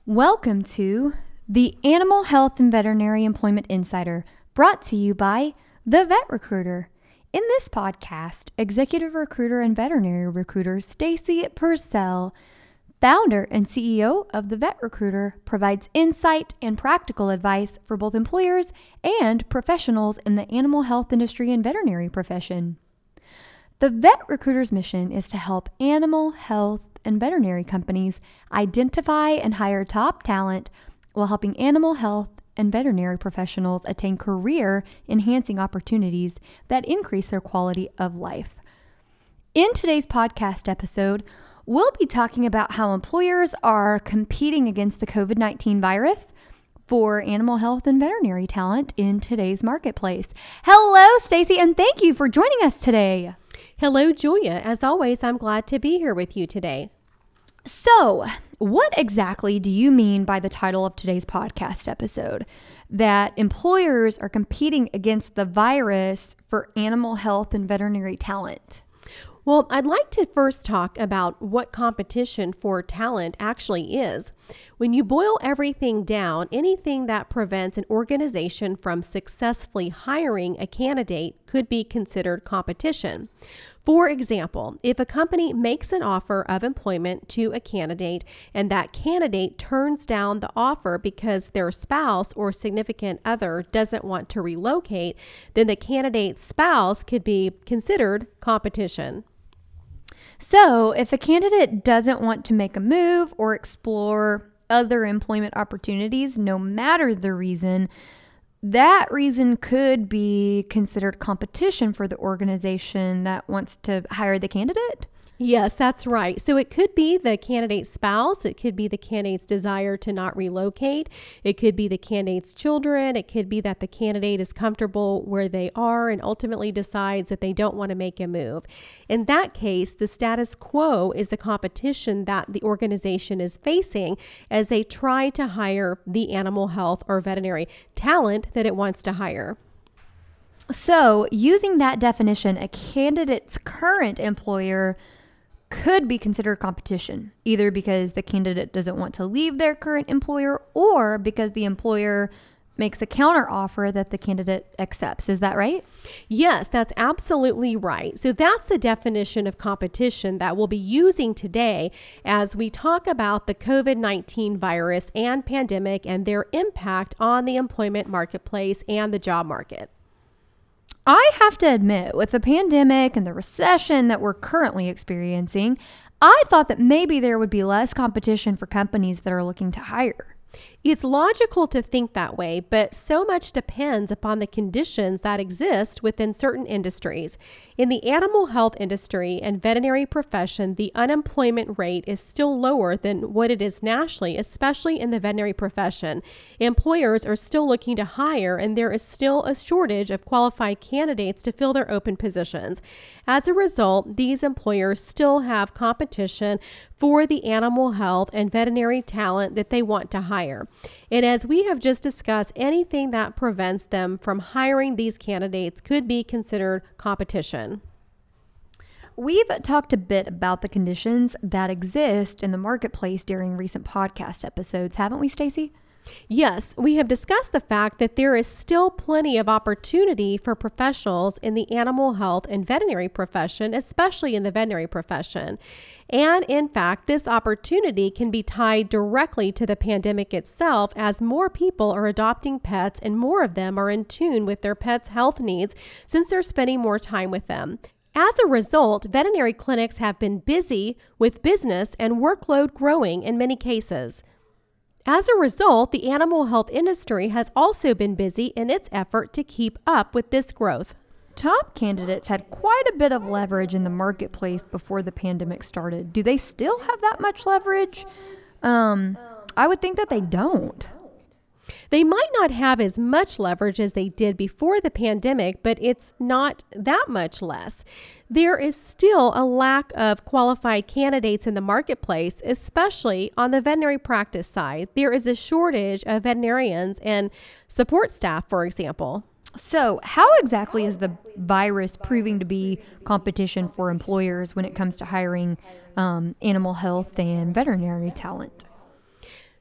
Welcome to the Animal Health and Veterinary Employment Insider, brought to you by The Vet Recruiter. In this podcast, executive recruiter and veterinary recruiter Stacy Purcell, founder and CEO of The Vet Recruiter, provides insight and practical advice for both employers and professionals in the animal health industry and veterinary profession. The Vet Recruiter's mission is to help animal health and veterinary companies identify and hire top talent while helping animal health and veterinary professionals attain career-enhancing opportunities that increase their quality of life. In today's podcast episode, we'll be talking about how employers are competing against the COVID-19 virus for animal health and veterinary talent in today's marketplace. Hello, Stacy, and thank you for joining us today. Hello, Julia. As always, I'm glad to be here with you today. So, what exactly do you mean by the title of today's podcast episode? That employers are competing against the virus for animal health and veterinary talent? Well, I'd like to first talk about what competition for talent actually is. When you boil everything down, anything that prevents an organization from successfully hiring a candidate could be considered competition. For example, if a company makes an offer of employment to a candidate and that candidate turns down the offer because their spouse or significant other doesn't want to relocate, then the candidate's spouse could be considered competition. So, if a candidate doesn't want to make a move or explore other employment opportunities, no matter the reason, that reason could be considered competition for the organization that wants to hire the candidate? Yes, that's right. So it could be the candidate's spouse. It could be the candidate's desire to not relocate. It could be the candidate's children. It could be that the candidate is comfortable where they are and ultimately decides that they don't want to make a move. In that case, the status quo is the competition that the organization is facing as they try to hire the animal health or veterinary talent that it wants to hire. So, using that definition, a candidate's current employer could be considered competition, either because the candidate doesn't want to leave their current employer or because the employer makes a counter offer that the candidate accepts. Is that right? Yes, that's absolutely right. So that's the definition of competition that we'll be using today as we talk about the COVID-19 virus and pandemic and their impact on the employment marketplace and the job market. I have to admit, with the pandemic and the recession that we're currently experiencing, I thought that maybe there would be less competition for companies that are looking to hire. It's logical to think that way, but so much depends upon the conditions that exist within certain industries. In the animal health industry and veterinary profession, the unemployment rate is still lower than what it is nationally, especially in the veterinary profession. Employers are still looking to hire, and there is still a shortage of qualified candidates to fill their open positions. As a result, these employers still have competition for the animal health and veterinary talent that they want to hire. And as we have just discussed, anything that prevents them from hiring these candidates could be considered competition. We've talked a bit about the conditions that exist in the marketplace during recent podcast episodes, haven't we, Stacy? Yes, we have discussed the fact that there is still plenty of opportunity for professionals in the animal health and veterinary profession, especially in the veterinary profession. And in fact, this opportunity can be tied directly to the pandemic itself as more people are adopting pets and more of them are in tune with their pets' health needs since they're spending more time with them. As a result, veterinary clinics have been busy with business and workload growing in many cases. As a result, the animal health industry has also been busy in its effort to keep up with this growth. Top candidates had quite a bit of leverage in the marketplace before the pandemic started. Do they still have that much leverage? I would think that they don't. They might not have as much leverage as they did before the pandemic, but it's not that much less. There is still a lack of qualified candidates in the marketplace, especially on the veterinary practice side. There is a shortage of veterinarians and support staff, for example. So, how exactly is the virus proving to be competition for employers when it comes to hiring animal health and veterinary talent?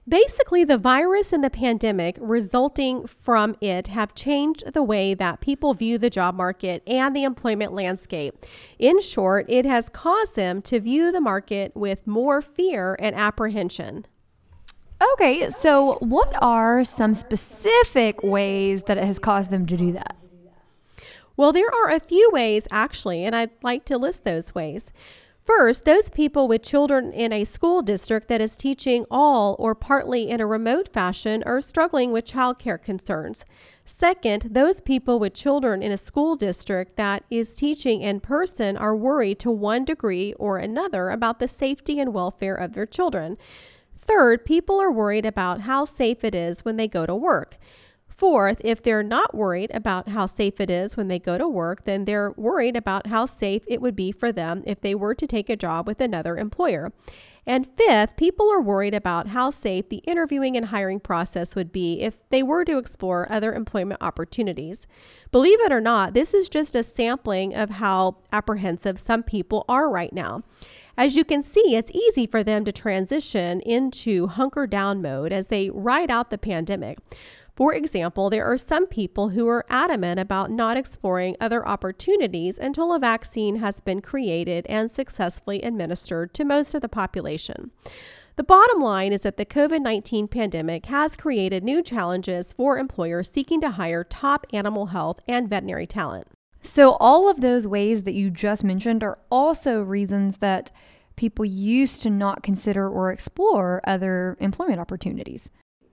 Basically, the virus and the pandemic resulting from it have changed the way that people view the job market and the employment landscape. In short, it has caused them to view the market with more fear and apprehension. Okay, so what are some specific ways that it has caused them to do that? Well, there are a few ways actually, and I'd like to list those ways. First, those people with children in a school district that is teaching all or partly in a remote fashion are struggling with childcare concerns. Second, those people with children in a school district that is teaching in person are worried to one degree or another about the safety and welfare of their children. Third, people are worried about how safe it is when they go to work. Fourth, if they're not worried about how safe it is when they go to work, then they're worried about how safe it would be for them if they were to take a job with another employer. And fifth, people are worried about how safe the interviewing and hiring process would be if they were to explore other employment opportunities. Believe it or not, this is just a sampling of how apprehensive some people are right now. As you can see, it's easy for them to transition into hunker down mode as they ride out the pandemic. For example, there are some people who are adamant about not exploring other opportunities until a vaccine has been created and successfully administered to most of the population. The bottom line is that the COVID-19 pandemic has created new challenges for employers seeking to hire top animal health and veterinary talent. So all of those ways that you just mentioned are also reasons that people used to not consider or explore other employment opportunities.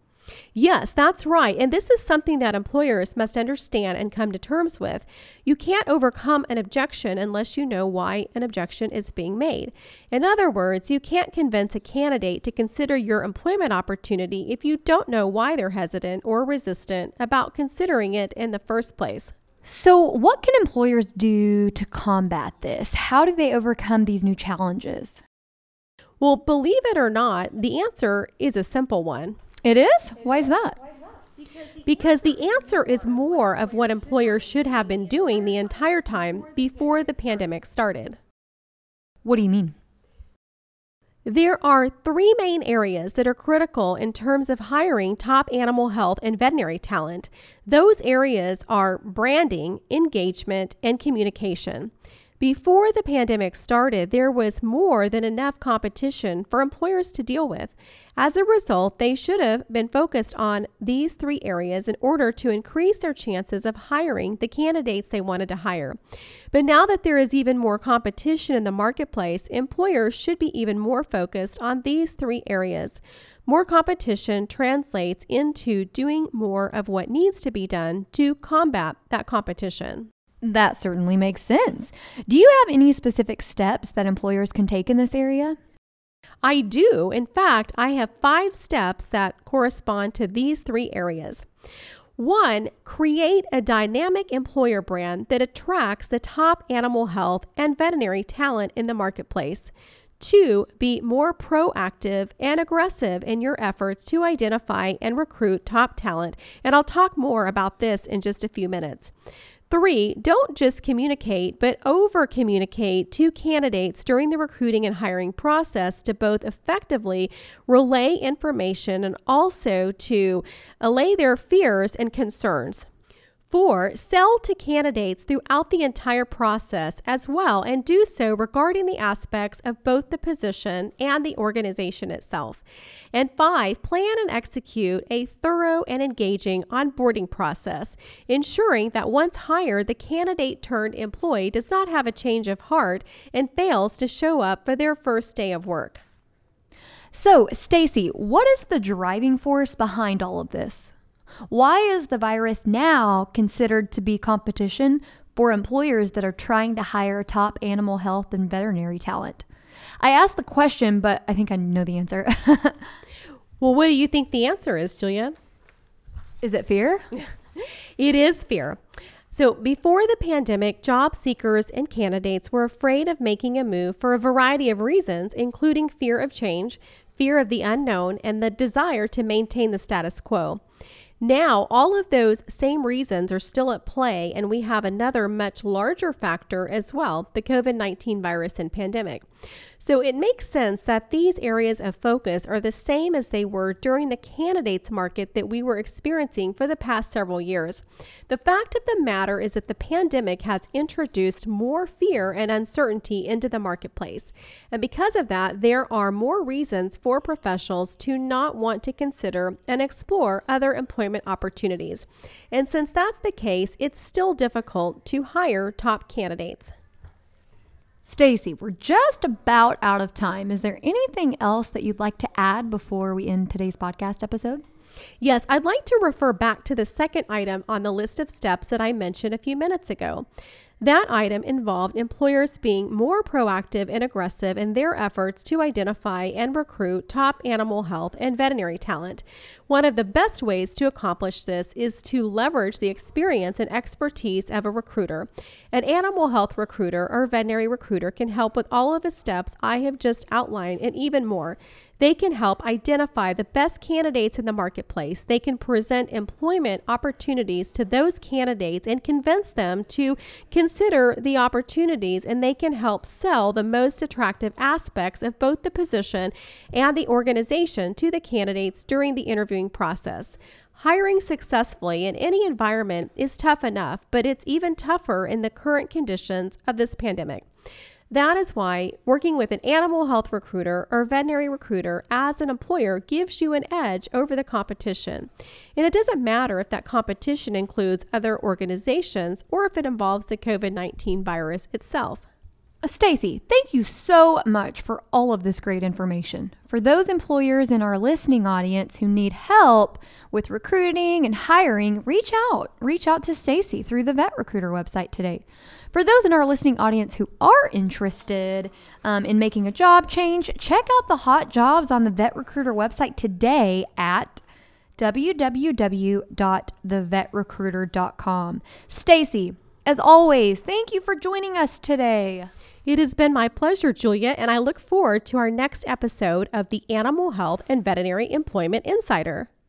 Yes, that's right. And this is something that employers must understand and come to terms with. You can't overcome an objection unless you know why an objection is being made. In other words, you can't convince a candidate to consider your employment opportunity if you don't know why they're hesitant or resistant about considering it in the first place. So what can employers do to combat this? How do they overcome these new challenges? Well, believe it or not, the answer is a simple one. It is? Why is that? Because the answer is more of what employers should have been doing the entire time before the pandemic started. What do you mean? There are three main areas that are critical in terms of hiring top animal health and veterinary talent. Those areas are branding, engagement, and communication. Before the pandemic started, there was more than enough competition for employers to deal with. As a result, they should have been focused on these three areas in order to increase their chances of hiring the candidates they wanted to hire. But now that there is even more competition in the marketplace, employers should be even more focused on these three areas. More competition translates into doing more of what needs to be done to combat that competition. That certainly makes sense. Do you have any specific steps that employers can take in this area? I do. In fact, I have 5 steps that correspond to these three areas. 1, create a dynamic employer brand that attracts the top animal health and veterinary talent in the marketplace. 2, be more proactive and aggressive in your efforts to identify and recruit top talent. And I'll talk more about this in just a few minutes. 3, don't just communicate, but over-communicate to candidates during the recruiting and hiring process to both effectively relay information and also to allay their fears and concerns. 4, sell to candidates throughout the entire process as well, and do so regarding the aspects of both the position and the organization itself. And 5, plan and execute a thorough and engaging onboarding process, ensuring that once hired, the candidate turned employee does not have a change of heart and fails to show up for their first day of work. So, Stacy, what is the driving force behind all of this? Why is the virus now considered to be competition for employers that are trying to hire top animal health and veterinary talent? I asked the question, but I think I know the answer. Well, what do you think the answer is, Julia? Is it fear? It is fear. So before the pandemic, job seekers and candidates were afraid of making a move for a variety of reasons, including fear of change, fear of the unknown, and the desire to maintain the status quo. Now, all of those same reasons are still at play, and we have another much larger factor as well, the COVID-19 virus and pandemic. So it makes sense that these areas of focus are the same as they were during the candidates market that we were experiencing for the past several years. The fact of the matter is that the pandemic has introduced more fear and uncertainty into the marketplace. And because of that, there are more reasons for professionals to not want to consider and explore other employment opportunities. And since that's the case, it's still difficult to hire top candidates. Stacy, we're just about out of time. Is there anything else that you'd like to add before we end today's podcast episode? Yes, I'd like to refer back to the second item on the list of steps that I mentioned a few minutes ago. That item involved employers being more proactive and aggressive in their efforts to identify and recruit top animal health and veterinary talent. One of the best ways to accomplish this is to leverage the experience and expertise of a recruiter. An animal health recruiter or veterinary recruiter can help with all of the steps I have just outlined and even more. They can help identify the best candidates in the marketplace. They can present employment opportunities to those candidates and convince them to consider the opportunities, and they can help sell the most attractive aspects of both the position and the organization to the candidates during the interviewing process. Hiring successfully in any environment is tough enough, but it's even tougher in the current conditions of this pandemic. That is why working with an animal health recruiter or veterinary recruiter as an employer gives you an edge over the competition. And it doesn't matter if that competition includes other organizations or if it involves the COVID-19 virus itself. Stacy, thank you so much for all of this great information. For those employers in our listening audience who need help with recruiting and hiring, reach out to Stacy through the Vet Recruiter website today. For those in our listening audience who are interested in making a job change, check out the hot jobs on the Vet Recruiter website today at www.thevetrecruiter.com. Stacy, as always, thank you for joining us today. It has been my pleasure, Julia, and I look forward to our next episode of the Animal Health and Veterinary Employment Insider.